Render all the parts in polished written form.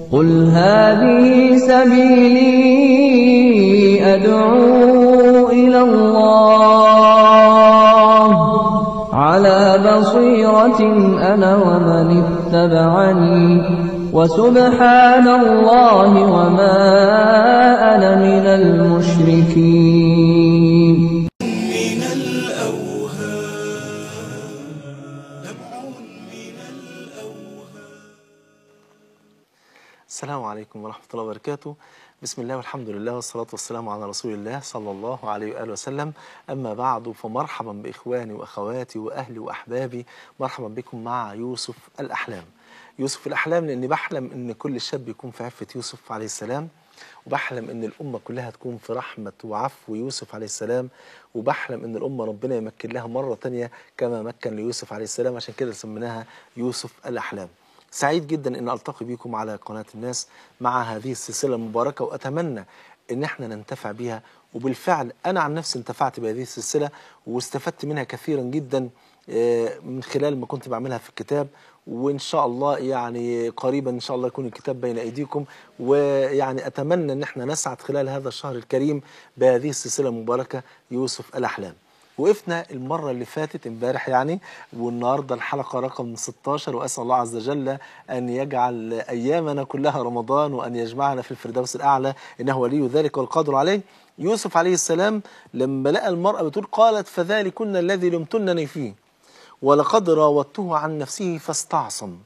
قل هذه سبيلي أدعو إلى الله على بصيرة أنا ومن اتبعني وسبحان الله وما أنا من المشركين. السلام عليكم ورحمة الله وبركاته. بسم الله والحمد لله والصلاة والسلام على رسول الله صلى الله عليه وآله وسلم. أما بعد، فمرحبا بإخواني وأخواتي وأهلي وأحبابي، مرحبا بكم مع يوسف الأحلام. يوسف الأحلام لأني بحلم أن كل شاب يكون في عفة يوسف عليه السلام، وبحلم أن الأمة كلها تكون في رحمة وعفو يوسف عليه السلام، وبحلم أن الأمة ربنا يمكن لها مرة تانية كما مكن ليوسف عليه السلام، عشان كده سميناها يوسف الأحلام. سعيد جدا أن ألتقي بكم على قناة الناس مع هذه السلسلة المباركة، وأتمنى أن احنا ننتفع بها. وبالفعل أنا عن نفسي انتفعت بهذه السلسلة واستفدت منها كثيرا جدا من خلال ما كنت بعملها في الكتاب، وإن شاء الله يعني قريبا إن شاء الله يكون الكتاب بين أيديكم. ويعني أتمنى أن احنا نسعد خلال هذا الشهر الكريم بهذه السلسلة المباركة يوسف الأحلام. وقفنا المرة اللي فاتت امبارح يعني، والنهاردة الحلقة رقم 16، وأسأل الله عز وجل أن يجعل أيامنا كلها رمضان، وأن يجمعنا في الفردوس الأعلى، إنه ولي ذلك والقادر عليه. يوسف عليه السلام لما لقى المرأة بتقول قالت فذلكن الذي لمتنني فيه ولقد راودته عن نفسه فاستعصم.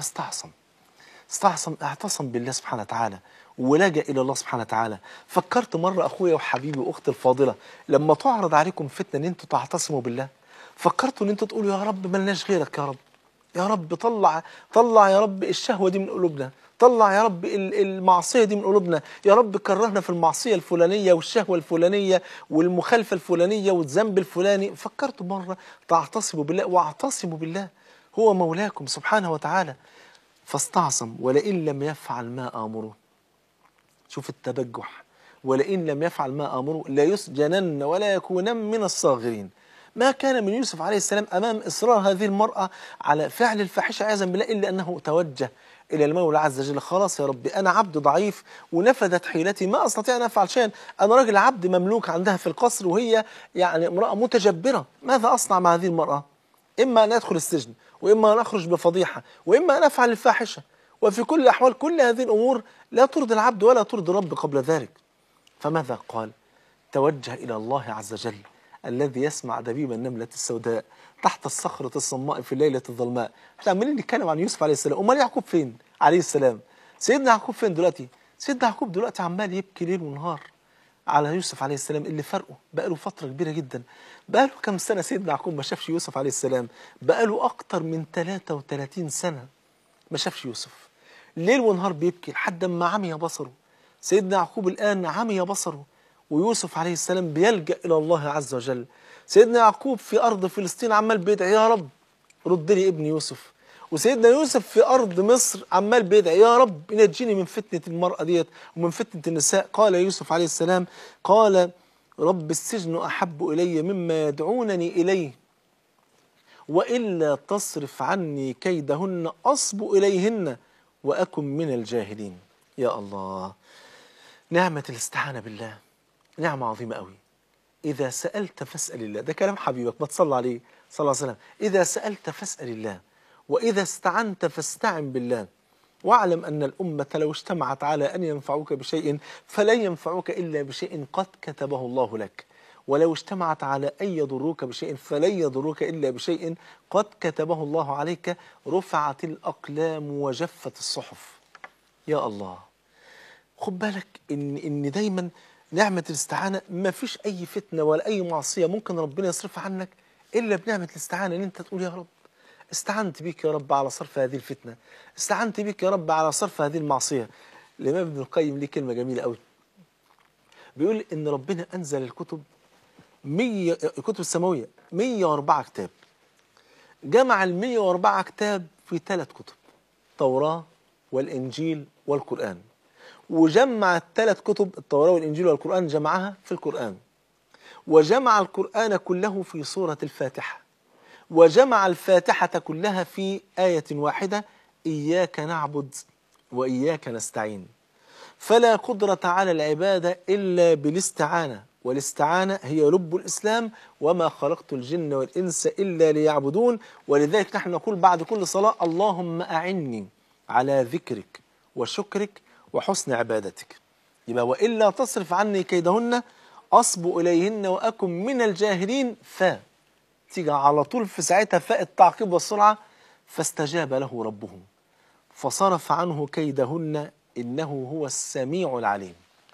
اعتصم بالله سبحانه وتعالى ولجأ إلى الله سبحانه وتعالى. فكرت مرة أخويا وحبيبي وأختي الفاضلة، لما تعرض عليكم فتنة أن أنتوا تعتصموا بالله، فكرتوا أن أنتوا تقولوا يا رب ملناش غيرك، يا رب يا رب طلع يا رب الشهوة دي من قلوبنا، طلع يا رب المعصية دي من قلوبنا، يا رب كرهنا في المعصية الفلانية والشهوة الفلانية والمخالفة الفلانية والذنب الفلاني. فكرتوا مرة تعتصموا بالله، واعتصموا بالله هو مولاكم سبحانه وتعالى. فاستعصم ولئن لم يفعل ما آمره، شوف التبجح، ولئن لم يفعل ما آمره ليسجنن ولا يكونن من الصاغرين. ما كان من يوسف عليه السلام أمام إصرار هذه المرأة على فعل الفاحشة عياذا بالله إلا أنه توجه إلى المولى عز وجل. خلاص يا ربي، أنا عبد ضعيف ونفذت حيلتي، ما أستطيع أن أفعل شيئا، أنا راجل عبد مملوك عندها في القصر، وهي يعني امرأة متجبرة، ماذا أصنع مع هذه المرأة؟ إما أن أدخل السجن، وإما أن أخرج بفضيحة، وإما أن أفعل الفاحشة. وفي كل الأحوال كل هذه الأمور لا ترضي العبد ولا ترضي الرب قبل ذلك. فماذا قال؟ توجه إلى الله عز وجل الذي يسمع دبيب النملة السوداء تحت الصخرة الصماء في الليلة الظلماء. احنا عمالين نتكلم عن يوسف عليه السلام، أمال يعقوب فين عليه السلام؟ سيدنا يعقوب فين دلوقتي؟ سيدنا يعقوب دلوقتي عمال يبكي ليل ونهار على يوسف عليه السلام اللي فرقه بقاله فترة كبيرة جدا. بقاله كم سنة سيدنا يعقوب ما شافش يوسف عليه السلام؟ بقاله أكتر من 33 سنة ما شافش يوسف، ليل ونهار بيبكي لحد ما عمي بصره. سيدنا يعقوب الآن عمي بصره، ويوسف عليه السلام بيلجأ إلى الله عز وجل. سيدنا يعقوب في أرض فلسطين عمال بيدعي يا رب رد لي ابن يوسف، وسيدنا يوسف في أرض مصر عمال بيدعي يا رب نجيني من فتنة المرأة ديت ومن فتنة النساء. قال يوسف عليه السلام قال رب السجن أحب إلي مما يدعونني إليه وإلا تصرف عني كيدهن أصب إليهن وأكن من الجاهلين. يا الله، نعمة الاستعانة بالله نعمة عظيمة قوي. إذا سألت فاسأل الله، ده كلام حبيبك ما تصلى عليه صلى الله عليه وسلم. إذا سألت فاسأل الله، وإذا استعنت فاستعن بالله، واعلم أن الأمة لو اجتمعت على أن ينفعوك بشيء فلن ينفعوك إلا بشيء قد كتبه الله لك، ولو اجتمعت على أن يضروك بشيء فلن يضروك إلا بشيء قد كتبه الله عليك. رفعت الأقلام وجفت الصحف. يا الله، خد بالك إن دايما نعمة الاستعانة ما فيش أي فتنة ولا أي معصية ممكن ربنا يصرفها عنك إلا بنعمة الاستعانة، إن أنت تقول يا رب استعنت بيك يا رب على صرف هذه الفتنة، استعنت بيك يا رب على صرف هذه المعصية. الإمام ابن القيم ليه كلمة جميلة قوي، بيقول إن ربنا أنزل الكتب الكتب السماوية 104 كتاب، جمع 104 كتاب في 3 كتب، توراة والإنجيل والقرآن، وجمع ال3 كتب التوراة والإنجيل والقرآن جمعها في القرآن، وجمع القرآن كله في سورة الفاتحة، وجمع الفاتحة كلها في آية واحدة إياك نعبد وإياك نستعين، فلا قدرة على العبادة إلا بالاستعانة، والاستعانة هي لب الإسلام، وما خلقت الجن والإنس إلا ليعبدون. ولذلك نحن نقول بعد كل صلاة: اللهم أعني على ذكرك وشكرك وحسن عبادتك. يبقى وإلا تصرف عني كيدهن أصب إليهن وأكن من الجاهلين، تيجي على طول في ساعتها فاء التعقيب والسرعة: فاستجاب له ربه فصرف عنه كيدهن إنه هو السميع العليم.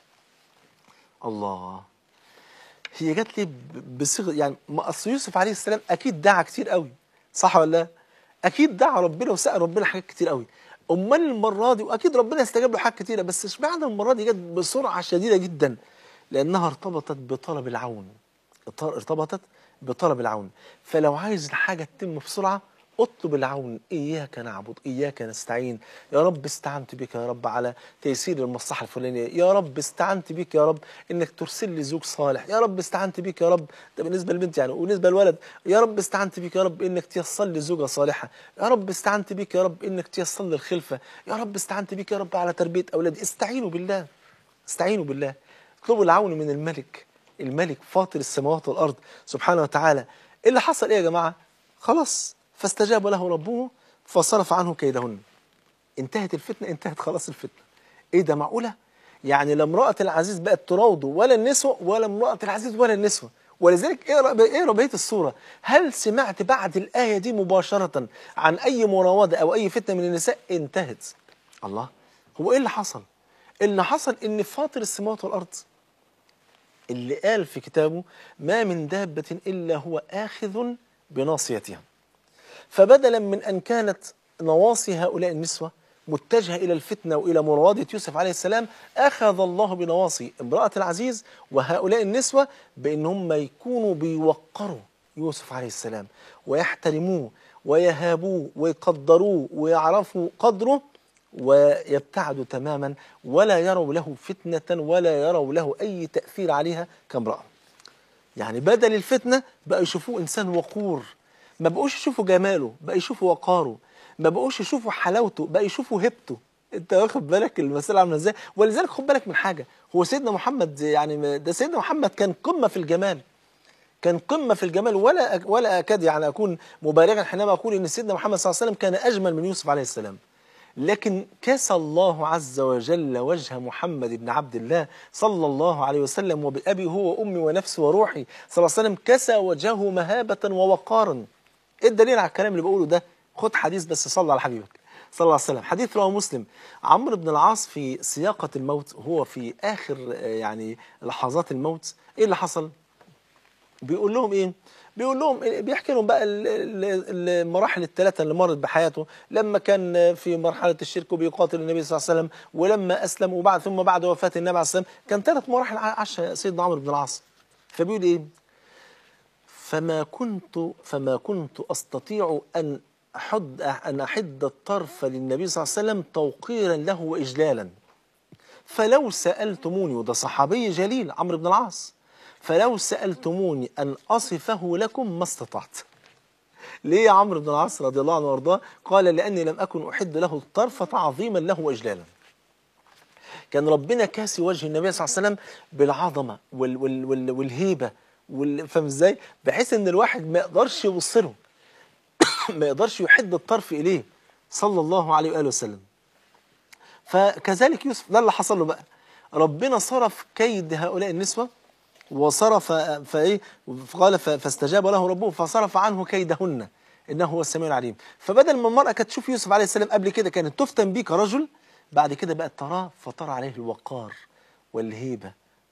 الله، هي جات لي بصيغه يعني، ما اصل يوسف عليه السلام اكيد دعا كتير قوي، صح ولا لا؟ اكيد دعا ربنا وسأل ربنا حاجات كتير قوي. امال المره دي، واكيد ربنا استجاب له حاجات كتيره، بس اشمعنى المره دي جت بسرعه شديده جدا؟ لانها ارتبطت بطلب العون. ارتبطت بطلب العون. فلو عايز الحاجه تتم بسرعه اطلب العون. إياك نعبد إياك نستعين. يا رب استعنت بك يا رب على تيسير المصلحة الفلانية. يا رب استعنت بك يا رب إنك ترسل لي زوج صالح. يا رب استعنت بك يا رب، ده بالنسبة للبنت يعني، وبالنسبة للولد: يا رب استعنت بك يا رب إنك تيسر لي زوجة صالحة. يا رب استعنت بك يا رب إنك تيسر لي الخلفة. يا رب استعنت بك يا رب على تربية أولادي. استعينوا بالله، استعينوا بالله. اطلبوا العون من الملك، الملك فاطر السماوات والأرض سبحانه وتعالى. إيه اللي حصل إيه يا جماعة؟ خلاص، فاستجاب له ربه فصرف عنه كيدهن. انتهت الفتنة، انتهت خلاص الفتنة. ايه ده، معقولة؟ يعني لا امرأة العزيز بقت تراوده ولا النسوة، ولا امرأة العزيز ولا النسوة. ولذلك اقرا بقية السورة: هل سمعت بعد الآية دي مباشرة عن أي مراودة أو أي فتنة من النساء؟ انتهت. الله، هو ايه اللي حصل؟ اللي حصل ان فاطر السماوات والأرض اللي قال في كتابه: ما من دابة إلا هو آخذ بناصيتها. فبدلا من أن كانت نواصي هؤلاء النسوة متجهة إلى الفتنة وإلى مراودة يوسف عليه السلام، أخذ الله بنواصي امرأة العزيز وهؤلاء النسوة بأن هم يكونوا بيوقروا يوسف عليه السلام ويحترموه ويهابوه ويقدروه ويعرفوا قدره، ويبتعدوا تماما ولا يروا له فتنة ولا يروا له أي تأثير عليها كامرأة. يعني بدل الفتنة بقى يشوفوه إنسان وقور، ما بقوش يشوفوا جماله، بقى يشوفوا وقاره، ما بقوش يشوفوا حلاوته، بقى يشوفوا هيبته. انت واخد بالك المسألة عامله ازاي؟ ولذلك خد بالك من حاجة: هو سيدنا محمد يعني، ده سيدنا محمد كان قمة في الجمال، كان قمة في الجمال، ولا أكاد يعني أكون مبالغا حينما أقول إن سيدنا محمد صلى الله عليه وسلم كان أجمل من يوسف عليه السلام. لكن كسى الله عز وجل وجه محمد بن عبد الله صلى الله عليه وسلم، وبأبي هو وأمي ونفسي وروحي صلى الله عليه وسلم، كسى وجهه مهابة ووقارا. إيه الدليل على الكلام اللي بقوله ده؟ خد حديث بس، صلى على حبيبك صلى الله عليه وسلم. حديث رواه مسلم: عمرو بن العاص في سياقة الموت، هو في آخر يعني لحظات الموت، إيه اللي حصل؟ بيقول لهم ايه؟ بيقول لهم، بيحكي لهم بقى المراحل الثلاثه اللي مرت بحياته، لما كان في مرحله الشرك وبيقاتل النبي صلى الله عليه وسلم، ولما اسلم، وبعد ثم بعد وفاه النبي عليه الصلاه والسلام، كان ثلاث مراحل عاشها سيدنا عمرو بن العاص. فبيقول ايه؟ فما كنت استطيع ان احد الطرف للنبي صلى الله عليه وسلم توقيرا له واجلالا، فلو سالتموني، وده صحابي جليل عمرو بن العاص، فلو سألتموني أن أصفه لكم ما استطعت. ليه يا عمرو بن العاص رضي الله عنه وارضاه؟ قال: لأني لم أكن أحد له الطرف تعظيما له وإجلالا. كان ربنا كاسي وجه النبي صلى الله عليه وسلم بالعظمة والهيبة فاهم ازاي؟ بحيث ان الواحد ما يقدرش يبص له ما يقدرش يحد الطرف إليه صلى الله عليه وآله وسلم. فكذلك يوسف، ده اللي حصل له بقى. ربنا صرف كيد هؤلاء النسوة وصرف فايه، قال فاستجاب له ربه فصرف عنه كيدهن انه هو السميع العليم. فبدل ما المرأة كانت تشوف يوسف عليه السلام قبل كده كانت تفتن به كرجل، بعد كده بقت تراه فترى عليه الوقار والهيبة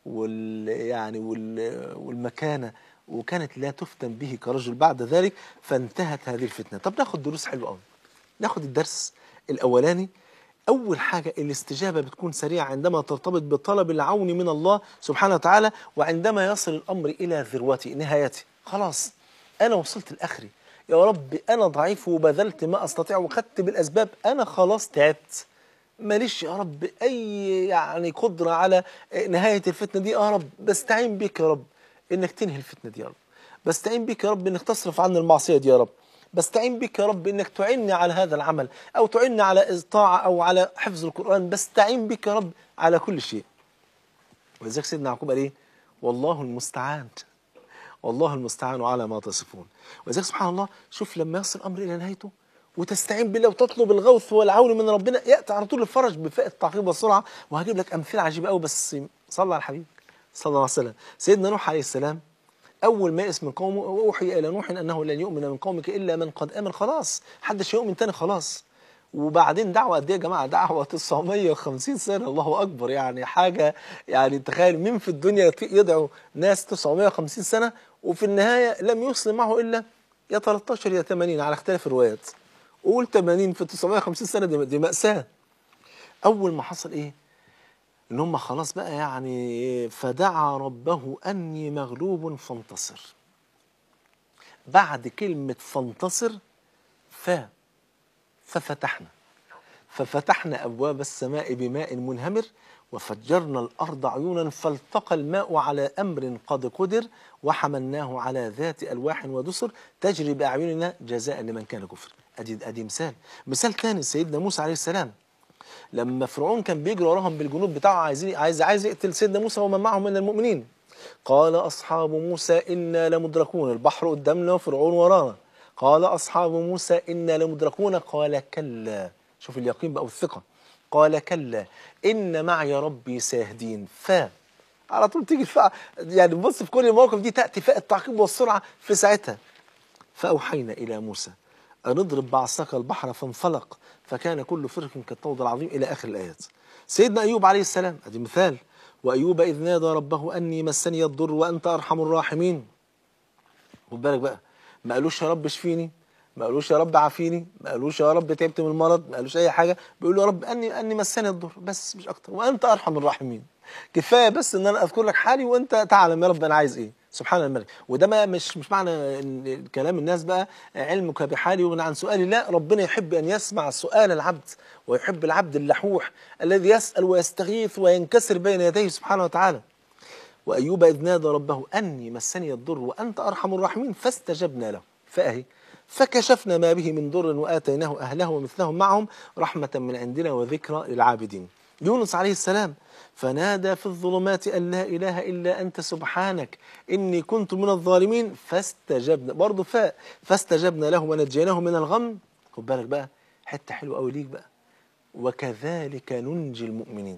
والمكانة، وكانت لا تفتن به كرجل بعد ذلك، فانتهت هذه الفتنة. طب ناخد دروس حلوة قوي. ناخد الدرس الأولاني: أول حاجة الاستجابة بتكون سريعة عندما ترتبط بطلب العون من الله سبحانه وتعالى، وعندما يصل الأمر إلى ذروته نهايته. خلاص أنا وصلت لآخري يا رب، أنا ضعيف وبذلت ما أستطيع وخدت بالأسباب، أنا خلاص تعبت، ماليش يا رب أي يعني قدرة على نهاية الفتنة دي. يا رب بستعين بك يا رب إنك تنهي الفتنة دي، يا رب بستعين بك يا رب إنك تصرف عنا المعصية دي، يا رب بستعين بك يا رب إنك تعيني على هذا العمل، أو تعيني على الطاعة أو على حفظ القرآن، بستعين بك يا رب على كل شيء. ولذلك سيدنا يعقوب قال إيه؟ والله المستعان، والله المستعان على ما تصفون. ولذلك سبحان الله، شوف لما يصل الأمر إلى نهايته وتستعين بالله وتطلب الغوث والعون من ربنا، يأتي على طول الفرج بفاء التعقيب والسرعة. وهجيب لك أمثلة عجيبة قوي، بس صلى على الحبيب صلى الله عليه وسلم. سيدنا نوح عليه السلام أول ما يئس من قومه، أوحي إلى نوح أنه لن يؤمن من قومك إلا من قد آمن. خلاص محدش يؤمن تاني خلاص. وبعدين دعوة قد إيه يا جماعة؟ دعوة 950 سنة، الله أكبر. يعني حاجة، يعني تخيل مين في الدنيا يدعو ناس 950 سنة وفي النهاية لم يسلم معه إلا يا 13 يا 80 على اختلاف الروايات. قول 80 في 950 سنة، دي مأساة. أول ما حصل إيه؟ إن هم خلاص بقى يعني فدعا ربه أني مغلوب فانتصر. بعد كلمة فانتصر ففتحنا أبواب السماء بماء منهمر وفجرنا الأرض عيونا فالتقى الماء على أمر قد قدر وحملناه على ذات ألواح ودسر تجري بأعيننا جزاء لمن كان كفر. أدي مثال تاني، سيدنا موسى عليه السلام لما فرعون كان بيجري وراهم بالجنود بتاعه عايز يقتل سيدنا موسى ومن معه من المؤمنين. قال أصحاب موسى إنا لمدركون، البحر قدامنا وفرعون ورانا. قال أصحاب موسى إنا لمدركون قال كلا، شوف اليقين بقى والثقة، قال كلا إن معي ربي سيهدين. على طول تيجي يعني بص في كل المواقف دي تأتي فاء التعقيب والسرعة في ساعتها. فأوحينا إلى موسى أن اضرب بعصاك البحر فانفلق فكان كل فرق كالطود العظيم إلى آخر الآيات. سيدنا أيوب عليه السلام أدي مثال، وأيوب إذ نادى ربه أني مسني الضر وأنت أرحم الراحمين. خد بالك بقى، ما قالوش يا رب اشفيني، ما قالوش يا رب عافيني، ما قالوش يا رب تعبت من المرض، ما قالوش أي حاجة، بيقولوا يا رب أني مسني الضر بس، مش أكتر، وأنت أرحم الراحمين. كفاية بس إن أنا أذكر لك حالي وأنت تعلم يا رب أنا عايز إيه. سبحان الملك. وده ما مش معنى إن كلام الناس بقى علمك بحالي وغنى عن سؤالي، لا، ربنا يحب أن يسمع سؤال العبد، ويحب العبد اللحوح الذي يسأل ويستغيث وينكسر بين يديه سبحانه وتعالى. وأيوب إذ نادى ربه أني مسني الضر وأنت أرحم الراحمين فاستجبنا له فكشفنا ما به من ضر وآتيناه أهله ومثلهم معهم رحمة من عندنا وذكرى للعابدين. يونس عليه السلام فنادى في الظلمات أن لا إله إلا أنت سبحانك إني كنت من الظالمين فاستجبنا، برضه فاستجبنا له ونجيناه من الغم. خد بالك بقى حتة حلوة قوي ليك بقى، وكذلك ننجي المؤمنين.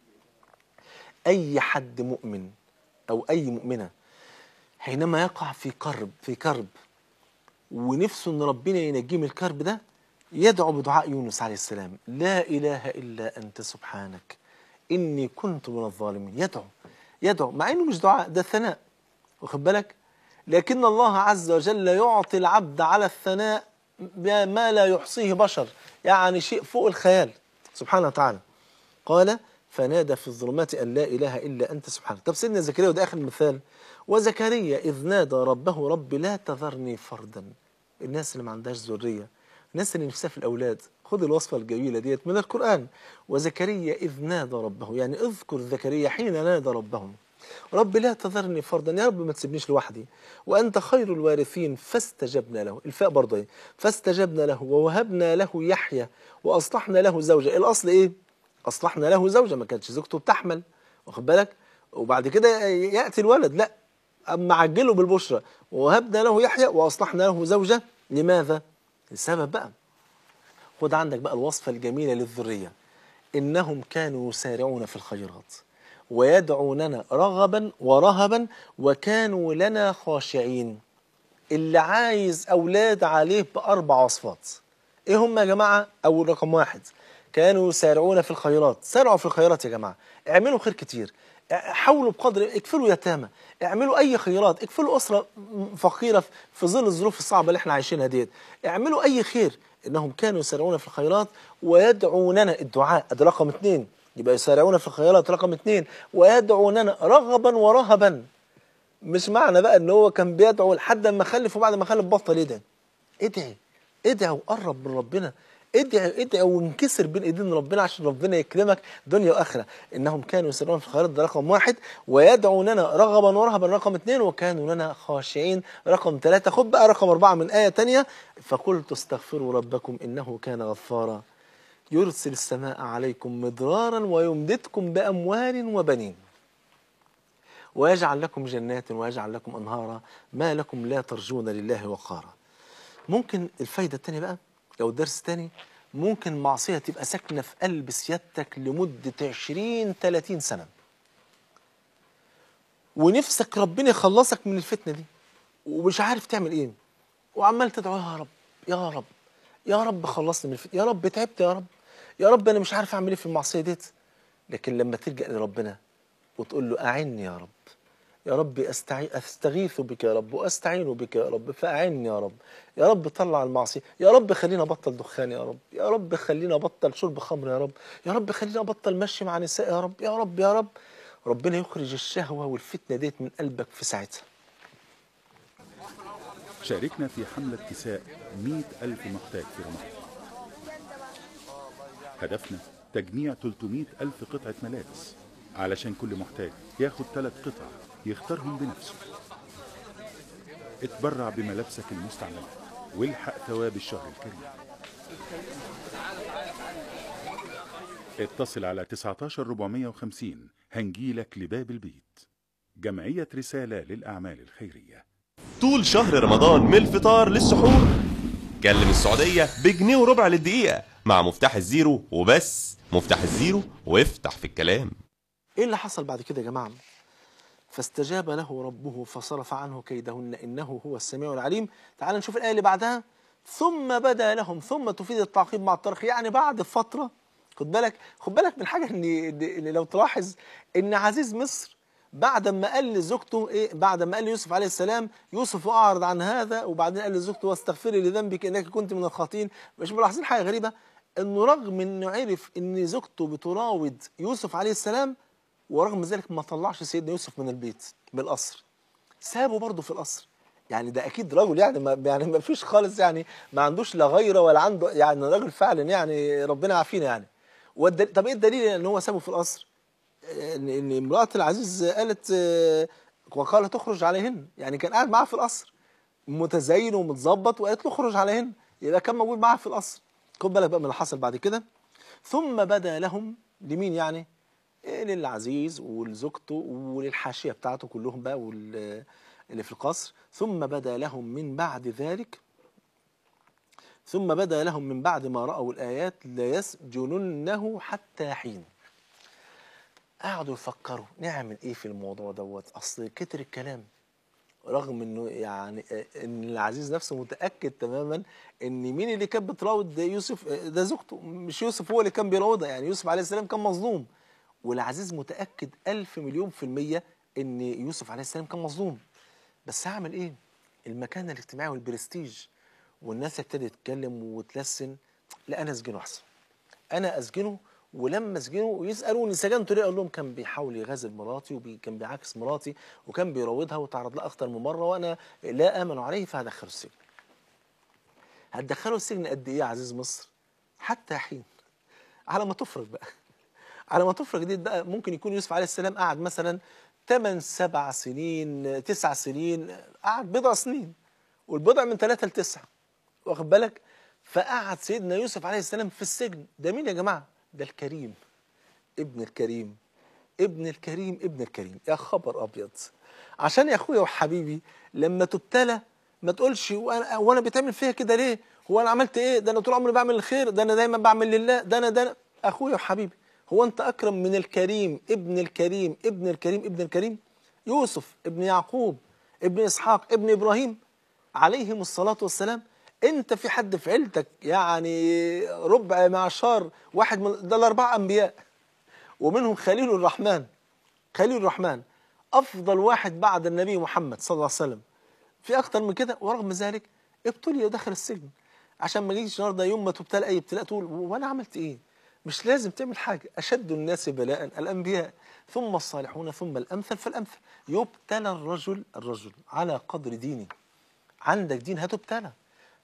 أي حد مؤمن أو أي مؤمنة حينما يقع في كرب ونفسه أن ربنا ينجيه من الكرب ده، يدعو بدعاء يونس عليه السلام لا إله إلا أنت سبحانك إني كنت من الظالمين. يدعو مع إنه مش دعاء، ده ثناء، واخد بالك، لكن الله عز وجل يعطي العبد على الثناء ما لا يحصيه بشر، يعني شيء فوق الخيال سبحانه وتعالى. قال فنادى في الظلمات أن لا إله إلا أنت سبحانك. طب سيدنا زكريا، وده آخر مثال، وزكريا إذ نادى ربه رب لا تذرني فردا. الناس اللي ما عندهاش ذرية، الناس اللي نفسها في الأولاد، خذ الوصفة الجميلة ديت من القرآن. وزكريا إذ نادى ربه، يعني اذكر زكريا حين نادى ربهم رب لا تذرني فردا، يا رب ما تسيبنيش لوحدي، وأنت خير الوارثين فاستجبنا له. الفاء برضه ايه، فاستجبنا له ووهبنا له يحيى وأصلحنا له زوجة. الأصل إيه؟ أصلحنا له زوجة، ما كانتش زوجته بتحمل، واخد بالك، وبعد كده يأتي الولد، لا، أما عجله بالبشرى ووهبنا له يحيى وأصلحنا له زوجة. لماذا؟ السبب بقى، خد عندك بقى الوصفة الجميلة للذرية، إنهم كانوا يسارعون في الخيرات ويدعوننا رغبا ورهبا وكانوا لنا خاشعين. اللي عايز أولاد عليه بأربع وصفات. إيه هم يا جماعة؟ أول رقم واحد، كانوا يسارعون في الخيرات. سارعوا في الخيرات يا جماعة، اعملوا خير كتير، حاولوا بقدر، اكفلوا يتامى، اعملوا أي خيرات، اكفلوا أسرة فقيرة في ظل الظروف الصعبة اللي احنا عايشينها ديت، اعملوا أي خير. إنهم كانوا يسارعون في الخيرات ويدعوننا، الدعاء ده رقم 2، يبقى يسارعون في الخيرات رقم 2، ويدعوننا رغبا ورهبا. مش معنى بقى ان هو كان بيدعو لحد ما خلف وبعد ما خلف بطل يدعي. ادعي وقرب من ربنا، ادعي ادعي وانكسر بين ايدين ربنا عشان ربنا يكرمك دنيا واخره. انهم كانوا يسرون في الخيرات، ده رقم واحد، ويدعوننا رغبا ورهبا رقم اثنين، وكانوا لنا خاشعين رقم ثلاثه. خد بقى رقم اربعه من ايه ثانيه، فقلت استغفروا ربكم انه كان غفارا يرسل السماء عليكم مدرارا ويمددكم باموال وبنين ويجعل لكم جنات ويجعل لكم انهارا ما لكم لا ترجون لله وقارا. ممكن الفايده الثانيه بقى او الدرس الثاني، ممكن معصيه تبقى ساكنه في قلب سيادتك لمده 20 30 سنه، ونفسك ربنا يخلصك من الفتنه دي ومش عارف تعمل ايه، وعمال تدعو يا رب يا رب يا رب خلصني من الفتنه، يا رب تعبت، يا رب يا رب انا مش عارف اعمل ايه في المعصيه ديت. لكن لما تلجأ لربنا وتقول له أعني يا رب، يا رب أستغيث بك يا رب وأستعين بك يا رب فأعني يا رب، يا رب طلع المعصية، يا رب خلينا أبطل دخان يا رب، يا رب خلينا أبطل شرب خمر يا رب، يا رب خلينا أبطل مشي مع نساء يا رب، يا رب يا رب. ربنا يخرج الشهوة والفتنة ديت من قلبك في ساعتها. شاركنا في حملة كساء 100,000 محتاج في رمضان. هدفنا تجميع 300,000 قطعة ملابس علشان كل محتاج ياخد 3 قطع يختارهم بنفسه. اتبرع بملابسك المستعملة والحق ثواب الشهر الكريم. اتصل على 19450 هنجيلك لباب البيت. جمعية رسالة للأعمال الخيرية. طول شهر رمضان من الفطار للسحور كلم السعودية بجنيه وربع للدقيقة مع مفتاح الزيرو وبس. مفتاح الزيرو وافتح في الكلام. ايه اللي حصل بعد كده يا جماعة؟ فاستجاب له ربه فصرف عنه كيدهن إنه هو السميع العليم. تعال نشوف الآية اللي بعدها، ثم بدا لهم، ثم تفيد التعقيب مع الترخي، يعني بعد فترة. خد بالك من حاجة، إن لو تلاحظ إن عزيز مصر بعد ما قال لزوجته ايه، بعد ما قال ليوسف عليه السلام يوسف اعرض عن هذا، وبعدين قال لزوجته واستغفري لذنبك انك كنت من الخاطئين. مش ملاحظين حاجه غريبه؟ انه رغم انه عرف ان زوجته بتراود يوسف عليه السلام، ورغم ذلك ما طلعش سيدنا يوسف من البيت من القصر، سابه برضه في القصر. يعني ده اكيد رجل، يعني ما فيش خالص، يعني ما عندوش لا غيره ولا عنده، يعني راجل فعلا، يعني ربنا يعافينا يعني. طب ايه الدليل ان هو سابه في القصر؟ ان امرأة العزيز قالت وقال تخرج عليهن، يعني كان قاعد معاها في القصر متزين ومتظبط وقالت له اخرج عليهن، يبقى كان موجود معاها في القصر. خد بالك بقى من اللي حصل بعد كده. ثم بدا لهم، لمين يعني؟ للعزيز ولزوجته وللحاشيه بتاعته كلهم بقى اللي في القصر. ثم بدا لهم من بعد ذلك، ثم بدا لهم من بعد ما رأوا الآيات ليسجننه حتى حين. قعدوا يفكروا نعمل ايه في الموضوع دوت، اصل كتر الكلام، رغم انه يعني ان العزيز نفسه متاكد تماما ان مين اللي كان بتراود يوسف، ده زوجته، مش يوسف هو اللي كان بيراودها، يعني يوسف عليه السلام كان مظلوم، والعزيز متاكد 1000,000,000% ان يوسف عليه السلام كان مظلوم. بس هعمل ايه؟ المكانه الاجتماعي والبرستيج والناس ابتدت تتكلم وتلسن، لا انا اسجنه احسن، انا اسجنه. ولما اسجنوا يسالوني سجنته ليه، اقول لهم كان بيحاول يغازل مراتي وكان بيعاكس مراتي وكان بيراودها وتعرض لها اكتر من مره وانا لا امن عليه، فهدخله السجن. هتدخله السجن قد ايه يا عزيز مصر؟ حتى حين، على ما تفرج بقى. على ما تفرج دي بقى ممكن يكون يوسف عليه السلام قعد مثلا 8 7 سنين 9 سنين، قعد بضع سنين، والبضع من 3 ل 9، واخد بالك؟ فقعد سيدنا يوسف عليه السلام في السجن. ده مين يا جماعه؟ ده الكريم، ابن الكريم، ابن الكريم، ابن الكريم. يا خبر ابيض! عشان يا اخويا وحبيبي لما تبتلى ما تقولش وانا بيتعمل فيها كده ليه؟ هو انا عملت ايه؟ ده انا طول عمري بعمل الخير، ده انا دايما بعمل لله، ده انا اخويا وحبيبي، هو انت اكرم من الكريم ابن الكريم ابن الكريم ابن الكريم؟ يوسف ابن يعقوب ابن اسحاق ابن ابراهيم عليهم الصلاه والسلام. انت في حد في عيلتك يعني ربع معشار واحد من ده الاربع انبياء، ومنهم خليل الرحمن، خليل الرحمن افضل واحد بعد النبي محمد صلى الله عليه وسلم. في اكتر من كده، ورغم ذلك ابتلي ودخل السجن. عشان ما يجيش النهارده يوم ما تبتلى اي ابتلاء تقول وانا عملت ايه؟ مش لازم تعمل حاجه. اشد الناس بلاء الانبياء ثم الصالحون ثم الامثل فالامثل. يبتلى الرجل على قدر دينه. عندك دين هتبتلى،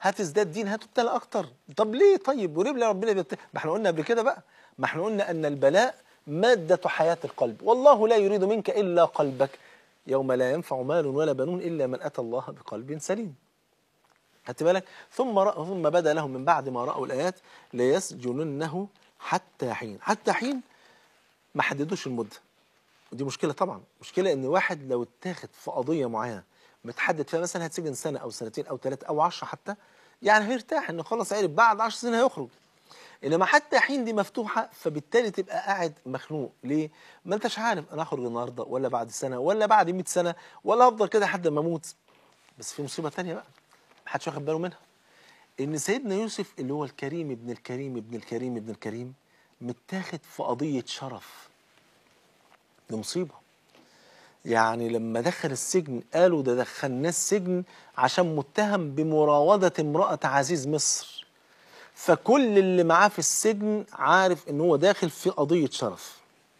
هتزداد دين، هتبتلى اكتر. طب ليه؟ طيب وليه ربنا بيبتلى؟ ما احنا قلنا قبل كده بقى، ما احنا قلنا ان البلاء مادة حياة القلب، والله لا يريد منك الا قلبك، يوم لا ينفع مال ولا بنون الا من اتى الله بقلب سليم. خدت بالك؟ ثم بدا لهم من بعد ما راوا الايات ليسجننه حتى حين. حتى حين ما حددوش المده، ودي مشكله طبعا. مشكله ان واحد لو اتاخد في قضيه معينه متحدد فيها مثلا هتسجن سنه او سنتين او 3 او 10 حتى، يعني هيرتاح انه خلاص عرف بعد 10 سنين هيخرج. انما حتى حين دي مفتوحه، فبالتالي تبقى قاعد مخنوق. ليه؟ ما انتش عارف انا هخرج النهارده ولا بعد سنه ولا بعد 100 سنه ولا افضل كده لحد ما اموت. بس في مصيبه ثانيه بقى ما حدش واخد باله منها، ان سيدنا يوسف اللي هو الكريم ابن الكريم ابن الكريم ابن الكريم متاخد في قضيه شرف. دي مصيبه. يعني لما دخل السجن قالوا ده دخلناه السجن عشان متهم بمراودة امرأة عزيز مصر، فكل اللي معاه في السجن عارف ان هو داخل في قضية شرف.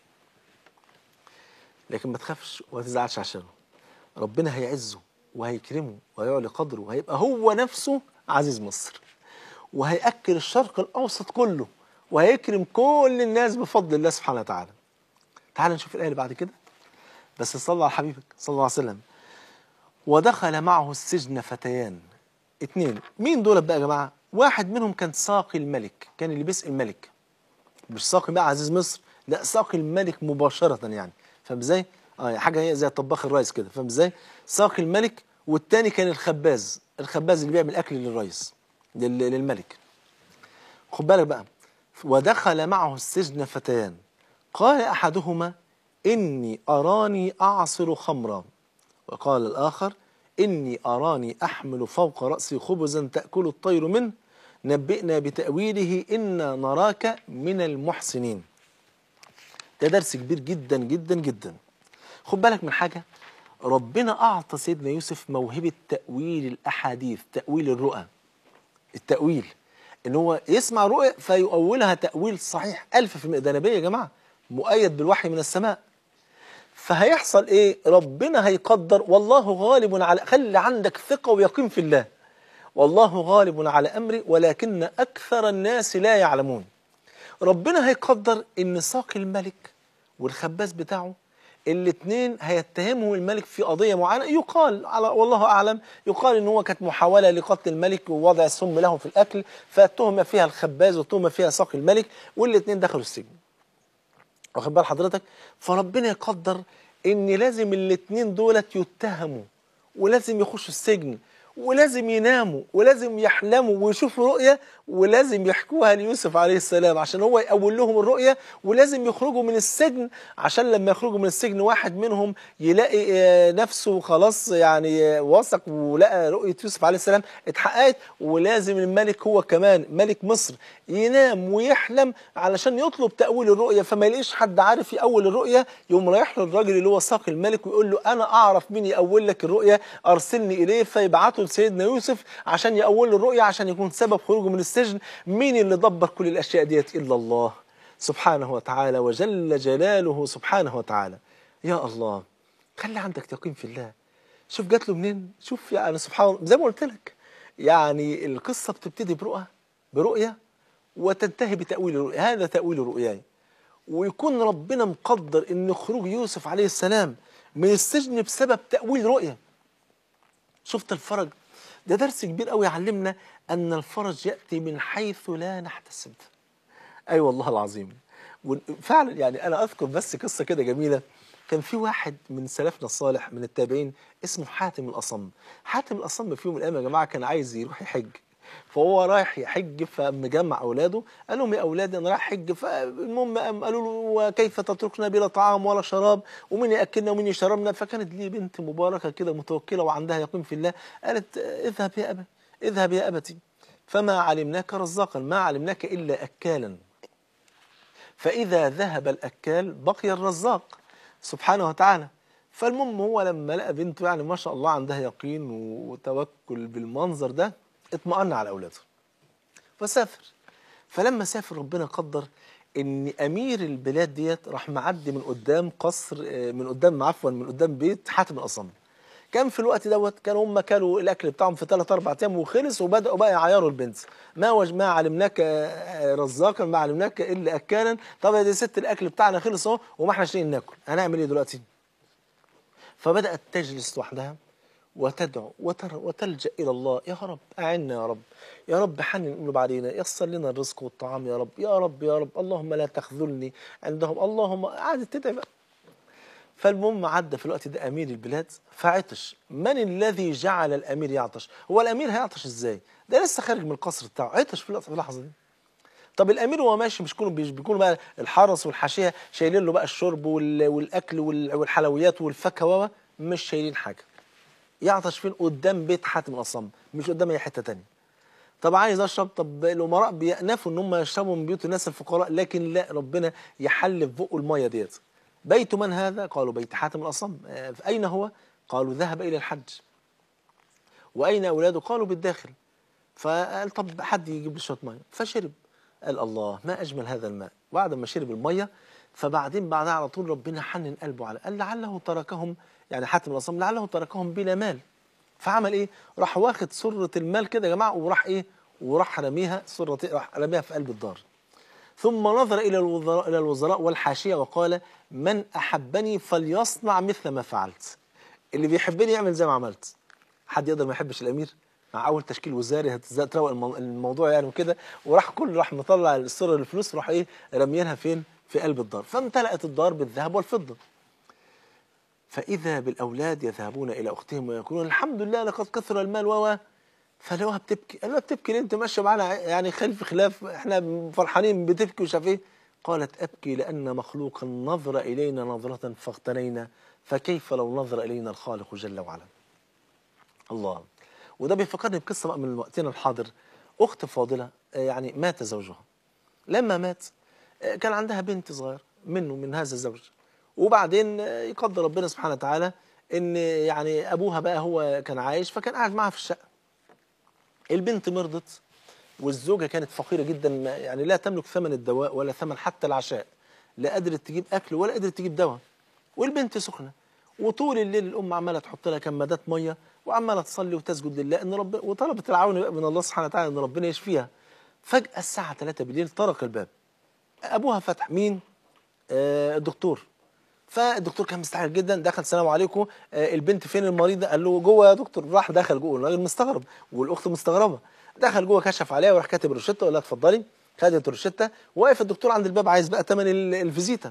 لكن ما تخافش وما تزعلش عشانه، ربنا هيعزه وهيكرمه وهيعلي قدره وهيبقى هو نفسه عزيز مصر، وهيأكل الشرق الأوسط كله، وهيكرم كل الناس بفضل الله سبحانه وتعالى. تعال نشوف الآية اللي بعد كده، بس صلى على حبيبك صلى الله عليه وسلم. ودخل معه السجن فتيان، 2. مين دول بقى يا جماعة؟ واحد منهم كان ساقي الملك، كان اللي بيسقي الملك، مش ساقي بقى عزيز مصر، لا ساقي الملك مباشرة يعني. فاهم ازاي؟ حاجة هي زي طباخ الرئيس كده. فاهم ازاي؟ ساقي الملك. والتاني كان الخباز اللي بيعمل أكل للرئيس للملك. خد بالك بقى. ودخل معه السجن فتيان، قال أحدهما إني أراني أعصر خمرا، وقال الآخر إني أراني أحمل فوق رأسي خبزا تأكل الطير منه، نبئنا بتأويله إنا نراك من المحسنين. ده درس كبير جدا جدا جدا. خد بالك من حاجة، ربنا أعطى سيدنا يوسف موهبة تأويل الأحاديث، تأويل الرؤى. التأويل إن هو يسمع رؤية فيؤولها تأويل صحيح 1000%. ده نبي يا جماعة مؤيد بالوحي من السماء. فهيحصل ايه؟ ربنا هيقدر، والله غالب على، خلي عندك ثقة ويقين في الله، والله غالب على أمري ولكن أكثر الناس لا يعلمون. ربنا هيقدر ان ساقي الملك والخباز بتاعه الاثنين هيتهموا الملك في قضية معينة، يقال على والله أعلم، يقال ان هو كانت محاولة لقتل الملك ووضع السم له في الأكل، فاتهم فيها الخباز واتهم فيها ساقي الملك، والاثنين دخلوا السجن. واخد بال حضرتك؟ فربنا يقدر ان لازم الاثنين دولت يتهموا، ولازم يخشوا السجن، ولازم يناموا، ولازم يحلموا ويشوفوا رؤية، ولازم يحكوها ليوسف عليه السلام عشان هو يقول لهم الرؤية، ولازم يخرجوا من السجن عشان لما يخرجوا من السجن واحد منهم يلاقي نفسه خلاص يعني وثق ولقى رؤية يوسف عليه السلام اتحققت، ولازم الملك هو كمان ملك مصر ينام ويحلم علشان يطلب تأويل الرؤية، فما يلاقيش حد عارف يأول الرؤية، يقوم رايح له الراجل اللي هو ساقي الملك ويقول له أنا أعرف مين يأول لك الرؤية، أرسلني إليه. فيبعته لسيدنا يوسف عشان يأول له الرؤية عشان يكون سبب خروجه من السجن. مين اللي دبر كل الأشياء ديت؟ إلا الله سبحانه وتعالى وجل جلاله سبحانه وتعالى. يا الله، خلي عندك يقين في الله. شوف جات له منين، شوف يعني سبحان الله. زي ما قلت لك يعني القصة بتبتدي برؤية وتنتهي بتأويل الرؤيا، هذا تأويل رؤياي. ويكون ربنا مقدر ان خروج يوسف عليه السلام من السجن بسبب تأويل رؤية. شفت الفرج؟ ده درس كبير قوي يعلمنا ان الفرج يأتي من حيث لا نحتسب. اي والله العظيم. فعلا يعني انا اذكر بس قصة كده جميلة. كان في واحد من سلفنا الصالح من التابعين اسمه حاتم الأصم. حاتم الأصم في يوم من الأيام يا جماعة كان عايز يروح يحج، فهو رايح يحج فمجمع أولاده، قال لهم يا أولادي أنا رايح حج. فالمهم قالوا له وكيف تتركنا بلا طعام ولا شراب ومين يأكلنا ومين يشربنا؟ فكانت لي بنت مباركة كده متوكلة وعندها يقين في الله، قالت اذهب يا أبا، اذهب يا أبتي، فما علمناك رزاقا، ما علمناك إلا أكالا، فإذا ذهب الأكال بقي الرزاق سبحانه وتعالى. فالمهم هو لما لقى بنته يعني ما شاء الله عندها يقين وتوكل بالمنظر ده، اطمأن على أولاده فسافر. فلما سافر ربنا قدر ان امير البلاد ديت راح معدي من قدام قصر، من قدام بيت حاتم الأصم. كان في الوقت دوت كان هم كلوا الاكل بتاعهم في 3 4 ايام وخلص، وبداوا بقى يعايروا البنت. ما علمناك رزاقا ما علمناك الا اكالا. طب يا دي ست الاكل بتاعنا خلص اهو وما احنا عايزين ناكل، هنعمل ايه دلوقتي؟ فبدات تجلس وحدها وتدعو وتلجأ إلى الله. يا رب أعنا، يا رب، يا رب حنن قلوب علينا، يسر لنا الرزق والطعام يا رب، يا رب يا رب، اللهم لا تخذلني عندهم، اللهم. قعدت تدعي بقى. فالمهم عدى في الوقت ده أمير البلاد فعطش. من الذي جعل الأمير يعطش؟ هو الأمير هيعطش إزاي؟ ده لسه خارج من القصر بتاعه، عطش في اللحظة دي. طب الأمير وهو ماشي مش بيكونوا بقى الحرس والحاشية شايلين له بقى الشرب والأكل والحلويات والفاكهة، مش شايلين حاجة. يعطش فين؟ قدام بيت حاتم الأصم، مش قدام أي حتة تانية. طب عايز أشرب، طب الأمراء بيأنفوا إن هم يشربوا من بيوت الناس الفقراء، لكن لا، ربنا يحل في بقه المية ديت. بيت من هذا؟ قالوا بيت حاتم الأصم. أين هو؟ قالوا ذهب إلى الحج. وأين أولاده؟ قالوا بالداخل. فقال طب حد يجيب لي شوية مية، فشرب. قال الله ما أجمل هذا الماء. بعد ما شرب المية فبعدين بعدها على طول ربنا حنن قلبه على، قال لعله تركهم، يعني حاتم الأصم لعله تركهم بلا مال. فعمل ايه؟ راح واخد سرة المال كده يا جماعه، وراح ايه؟ وراح رميها، راح رميها في قلب الدار. ثم نظر الى الوزراء والحاشيه وقال: من احبني فليصنع مثل ما فعلت. اللي بيحبني يعمل زي ما عملت. حد يقدر ما يحبش الامير؟ مع اول تشكيل وزاري هتروق الموضوع يعني وكده. وراح راح مطلع السر الفلوس، راح ايه؟ رميانها فين؟ في قلب الدار. فامتلأت الدار بالذهب والفضه. فإذا بالأولاد يذهبون إلى أختهم ويقولون: الحمد لله لقد كثر المال فلوها بتبكي. قال لها: بتبكي ليه؟ أنت ماشية معانا يعني خلف خلاف، إحنا فرحانين بتبكي ومش عارف إيه. قالت: أبكي لأن مخلوقا نظر إلينا نظرة فاغتنينا، فكيف لو نظر إلينا الخالق جل وعلا. الله. وده بيفكرني بقصة بقى من وقتنا الحاضر. أخت فاضلة يعني مات زوجها. لما مات كان عندها بنت صغيرة من هذا الزوج. وبعدين يقدر ربنا سبحانه وتعالى ان يعني ابوها بقى هو كان عايش، فكان قاعد معاها في الشقه. البنت مرضت، والزوجه كانت فقيره جدا، يعني لا تملك ثمن الدواء ولا ثمن حتى العشاء، لا قدرت تجيب اكل ولا قدرت تجيب دواء. والبنت سخنه، وطول الليل الام عماله تحط لها كمادات ميه وعماله تصلي وتسجد لله ان رب، وطلبت العون من الله سبحانه وتعالى ان ربنا يشفيها. فجاه الساعه 3 بالليل طرق الباب. ابوها فتح. مين؟ الدكتور. فالدكتور كان مستعجل جدا، دخل: السلام عليكم، البنت فين المريضه؟ قال له: جوه يا دكتور. راح دخل جوه، الراجل مستغرب والاخت مستغربه. دخل جوه، كشف عليها وراح كاتب روشته وقال لها: اتفضلي. خدت الروشته، واقف الدكتور عند الباب عايز بقى ثمن الفيزيتا.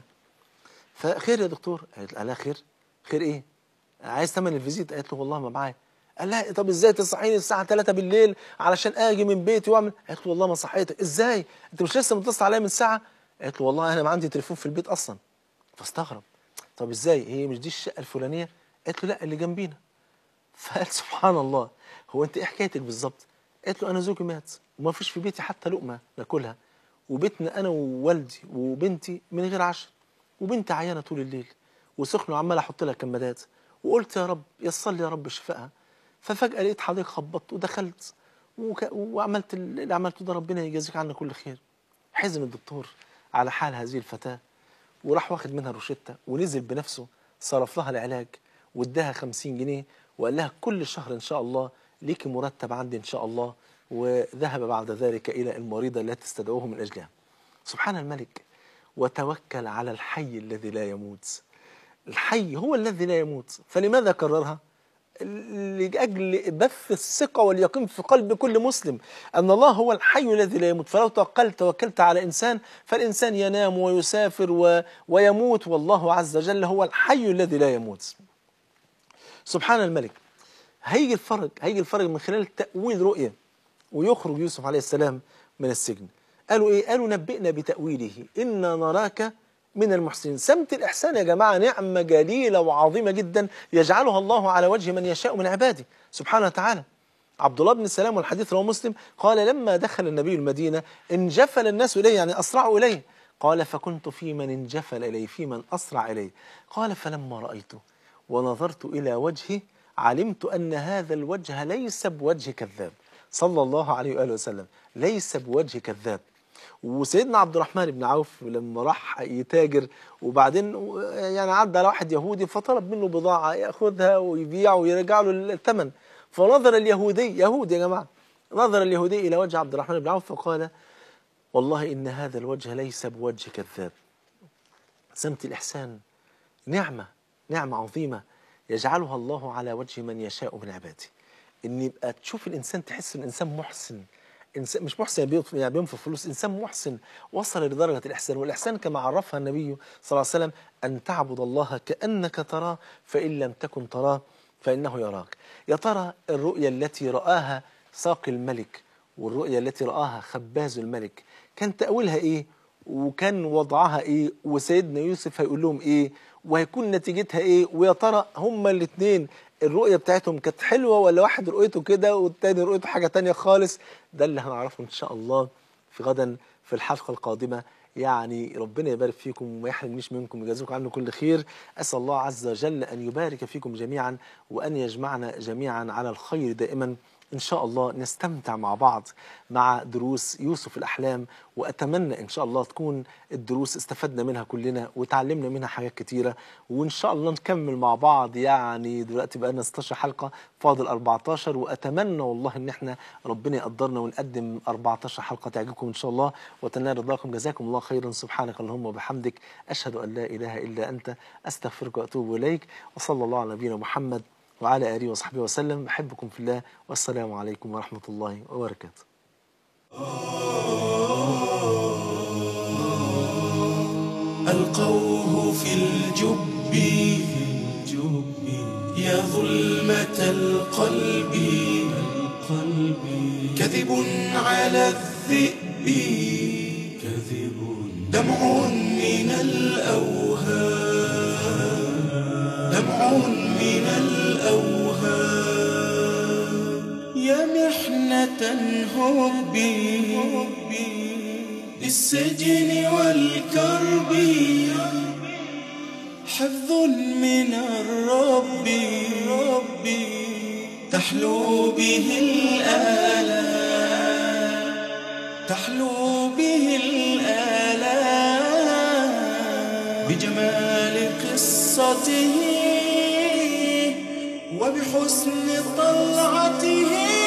فخير يا دكتور؟ قالت له: خير. خير ايه؟ عايز ثمن الفيزيتا. قالت له: والله ما معايا. قال لها: طب ازاي تصحيني الساعه 3 بالليل علشان اجي من بيتي واعمل؟ قالت له: والله ما صحيتك. ازاي؟ انت مش لسه متصل عليا من ساعه؟ قالت له: والله انا ما عندي تليفون في البيت اصلا. فاستغرب. طب ازاي؟ هي مش دي الشقه الفلانيه؟ قالت له: لا، اللي جنبينا. فقال: سبحان الله، هو انت ايه حكايتك بالظبط؟ قالت له: انا زوجي مات وما فيش في بيتي حتى لقمه ناكلها، وبيتنا انا ووالدي وبنتي من غير عشاء، وبنتي عيانه طول الليل وسخنه وعمال احط لها كمادات، وقلت يا رب يسر لي يا رب شفائها. ففجاه لقيت حضرتك خبطت ودخلت وعملت اللي عملته ده، ربنا يجازيك عنا كل خير. حزن الدكتور على حال هذه الفتاه، وراح واخد منها روشته ونزل بنفسه صرف لها العلاج واداها 50 جنيه وقال لها: كل شهر ان شاء الله ليكي مرتب عندي ان شاء الله. وذهب بعد ذلك الى المريضه التي تستدعوه من اجلها. سبحان الملك. وتوكل على الحي الذي لا يموت. الحي هو الذي لا يموت. فلماذا كررها؟ لأجل بث الثقة واليقين في قلب كل مسلم أن الله هو الحي الذي لا يموت. فلو توكلت على إنسان فالإنسان ينام ويسافر ويموت، والله عز وجل هو الحي الذي لا يموت. سبحان الملك. هيجي الفرج من خلال تأويل رؤية، ويخرج يوسف عليه السلام من السجن. قالوا إيه؟ قالوا: نبئنا بتأويله إنا نراك من المحسنين. سمت الإحسان يا جماعة نعمة جليلة وعظيمة جدا يجعلها الله على وجه من يشاء من عباده سبحانه وتعالى. عبد الله بن سلام والحديث رواه مسلم قال: لما دخل النبي المدينة انجفل الناس إليه، يعني أسرعوا إليه. قال: فكنت في من انجفل إليه، في من أسرع إليه. قال: فلما رأيته ونظرت إلى وجهه علمت أن هذا الوجه ليس بوجه كذاب. صلى الله عليه وآله وسلم. ليس بوجه كذاب. وسيدنا عبد الرحمن بن عوف لما راح يتاجر وبعدين يعني عدى على واحد يهودي فطلب منه بضاعة ياخدها ويبيع ويرجع له الثمن، فنظر اليهودي، يهودي يا جماعة، نظر اليهودي إلى وجه عبد الرحمن بن عوف فقال والله إن هذا الوجه ليس بوجه كذاب. سمت الإحسان نعمة عظيمة يجعلها الله على وجه من يشاء من عباده. إن يبقى تشوف الإنسان تحس إن الإنسان محسن، إنسان مش محسن يعني بينفق فلوس، إنسان محسن وصل لدرجة الإحسان. والإحسان كما عرفها النبي صلى الله عليه وسلم أن تعبد الله كأنك تراه فإن لم تكن تراه فإنه يراك. يا ترى الرؤيا التي رآها ساقي الملك والرؤيا التي رآها خباز الملك كان تأويلها إيه وكان وضعها إيه وسيدنا يوسف هيقول لهم إيه وهيكون نتيجتها إيه؟ ويا ترى هما الاثنين الرؤية بتاعتهم كانت حلوة ولا واحد رؤيته كده والتاني رؤيته حاجة تانية خالص؟ ده اللي هنعرفه إن شاء الله في غدا في الحلقة القادمة. يعني ربنا يبارك فيكم وما يحرمنيش منكم ويجازيكم عنه كل خير. أسأل الله عز وجل أن يبارك فيكم جميعا وأن يجمعنا جميعا على الخير دائما إن شاء الله. نستمتع مع بعض مع دروس يوسف الأحلام، وأتمنى إن شاء الله تكون الدروس استفدنا منها كلنا وتعلمنا منها حاجات كتيرة، وإن شاء الله نكمل مع بعض. يعني دلوقتي بقى لنا 16 حلقة فاضل 14، وأتمنى والله إن احنا ربنا يقدرنا ونقدم 14 حلقة تعجبكم إن شاء الله وتنال رضاكم. جزاكم الله خيرا. سبحانك اللهم وبحمدك أشهد أن لا إله إلا أنت أستغفرك وأتوب إليك. وصلى الله على نبينا محمد وعلى آله وصحبه وسلم. بحبكم في الله والسلام عليكم ورحمة الله وبركاته. ألقوه في الجب يا ظلمة القلب كذب على الذئب دمع من الأوهام يا محنة هبي للسجن والكرب حفظ من الرب تحلو به الآلام بجمال قصته وبحسن طلعته.